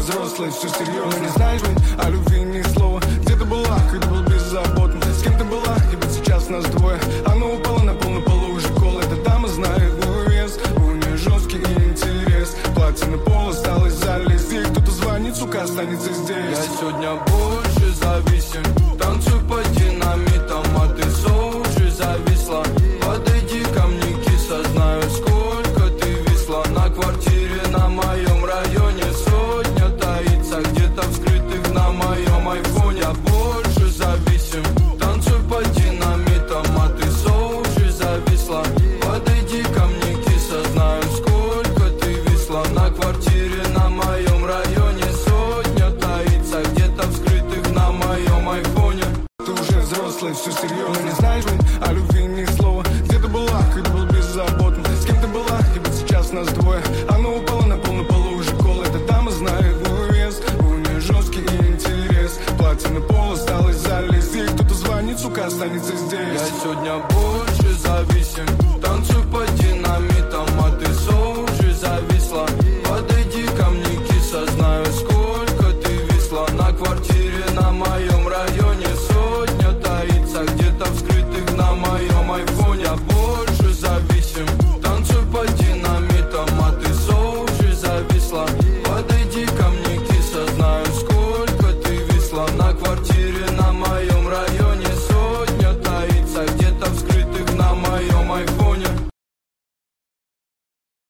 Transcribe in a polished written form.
взрослая, все серьезно. Не знаешь, о любви ни слова. Где ты была, когда был беззаботен? С кем ты была, и ведь сейчас нас двое. Она упала на пол, на полу уже кола. Эта дама знает мой вес, у нее жесткий интерес. Платье на пол осталось залезть. Ей кто-то звонит, сука, останется здесь. Я сегодня больше зависим. Танцуй по динамитам, а ты уже зависла. Подойди ко мне, киса, знаю, сколько ты висла. На квартире на моем районе сотня таится, где-то в скрытых на моем айфоне. Я больше зависим. Танцуй по динамитам, а ты уже зависла. Подойди ко мне, киса, знаю, сколько ты висла. На квартире на моем районе сотня таится, где-то в скрытых на моем айфоне. Ты уже взрослая, все серьезно. Не знаешь, о любви ни слова. Где ты была, когда был беззаботен? С кем ты была, и ведь сейчас нас двое. Она упала на полу уже кола. Эта дама знает мой вес, у нее жесткий интерес. Платье на пол осталось залезть. Ей кто-то звонит, сука, останется здесь. Я сегодня больше зависим.